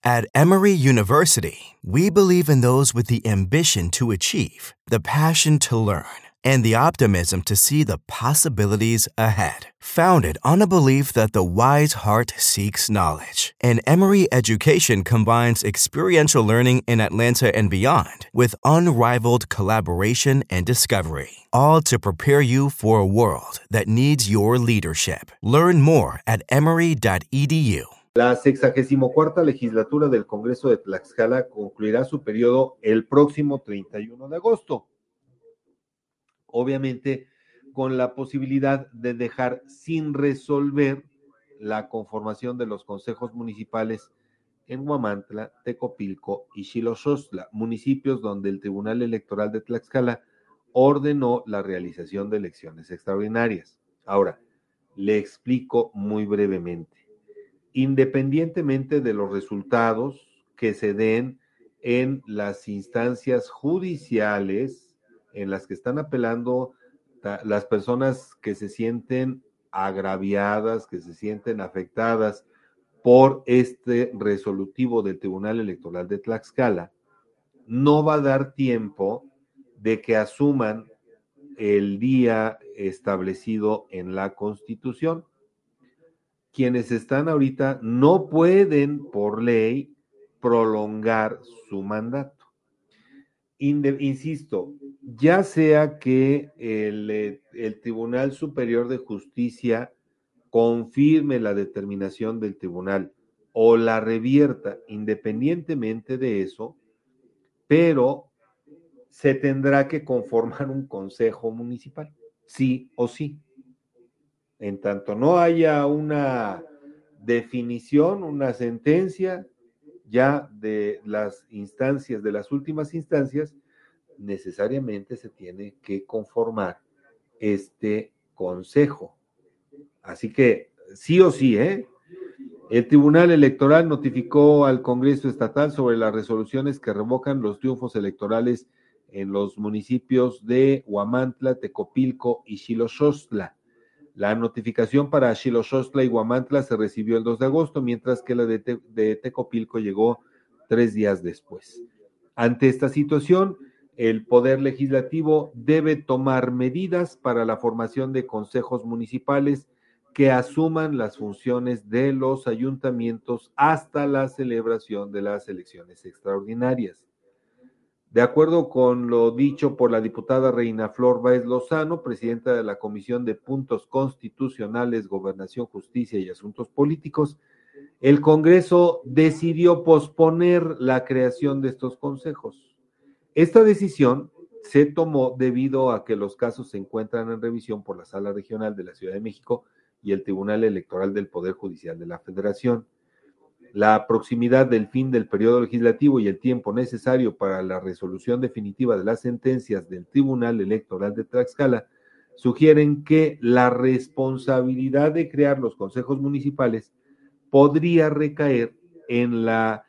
At Emory University, we believe in those with the ambition to achieve, the passion to learn, and the optimism to see the possibilities ahead. Founded on a belief that the wise heart seeks knowledge, and Emory Education combines experiential learning in Atlanta and beyond with unrivaled collaboration and discovery, all to prepare you for a world that needs your leadership. Learn more at emory.edu. La 64ª legislatura del Congreso de Tlaxcala concluirá su periodo el próximo 31 de agosto. Obviamente, con la posibilidad de dejar sin resolver la conformación de los consejos municipales en Huamantla, Tecopilco y Xilotzochtla, municipios donde el Tribunal Electoral de Tlaxcala ordenó la realización de elecciones extraordinarias. Ahora, le explico muy brevemente. Independientemente de los resultados que se den en las instancias judiciales en las que están apelando las personas que se sienten agraviadas, que se sienten afectadas por este resolutivo del Tribunal Electoral de Tlaxcala, no va a dar tiempo de que asuman el día establecido en la Constitución. Quienes están ahorita no pueden, por ley, prolongar su mandato. Insisto, ya sea que el Tribunal Superior de Justicia confirme la determinación del tribunal o la revierta, independientemente de eso, pero se tendrá que conformar un consejo municipal, sí o sí. En tanto no haya una definición, una sentencia ya de las instancias, de las últimas instancias, necesariamente se tiene que conformar este consejo. Así que sí o sí, el Tribunal Electoral notificó al Congreso Estatal sobre las resoluciones que revocan los triunfos electorales en los municipios de Huamantla, Tecopilco y Xilotzochtla. La notificación para Xilotzochtla y Huamantla se recibió el 2 de agosto, mientras que la de Tecopilco llegó 3 días después. Ante esta situación, el Poder Legislativo debe tomar medidas para la formación de consejos municipales que asuman las funciones de los ayuntamientos hasta la celebración de las elecciones extraordinarias. De acuerdo con lo dicho por la diputada Reina Flor Báez Lozano, presidenta de la Comisión de Puntos Constitucionales, Gobernación, Justicia y Asuntos Políticos, el Congreso decidió posponer la creación de estos consejos. Esta decisión se tomó debido a que los casos se encuentran en revisión por la Sala Regional de la Ciudad de México y el Tribunal Electoral del Poder Judicial de la Federación. La proximidad del fin del periodo legislativo y el tiempo necesario para la resolución definitiva de las sentencias del Tribunal Electoral de Tlaxcala sugieren que la responsabilidad de crear los consejos municipales podría recaer en la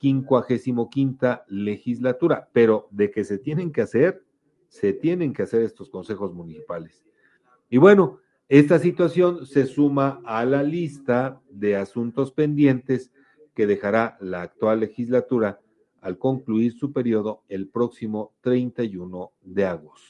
55ª legislatura, pero de que se tienen que hacer estos consejos municipales. Y bueno, esta situación se suma a la lista de asuntos pendientes que dejará la actual legislatura al concluir su periodo el próximo 31 de agosto.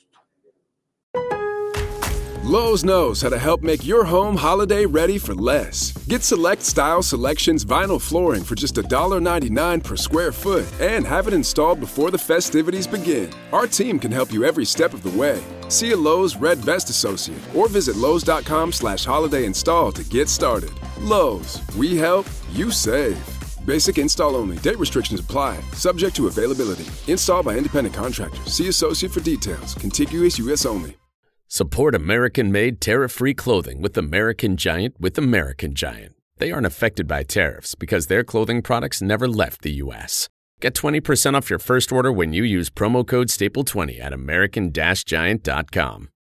Lowe's knows how to help make your home holiday ready for less. Get Select Style Selections vinyl flooring for just $1.99 per square foot and have it installed before the festivities begin. Our team can help you every step of the way. See a Lowe's Red Vest associate or visit Lowe's.com/holiday install to get started. Lowe's, we help, you save. Basic install only. Date restrictions apply. Subject to availability. Install by independent contractors. See associate for details. Contiguous U.S. only. Support American-made tariff-free clothing with American Giant with American Giant. They aren't affected by tariffs because their clothing products never left the U.S. Get 20% off your first order when you use promo code STAPLE20 at American-Giant.com.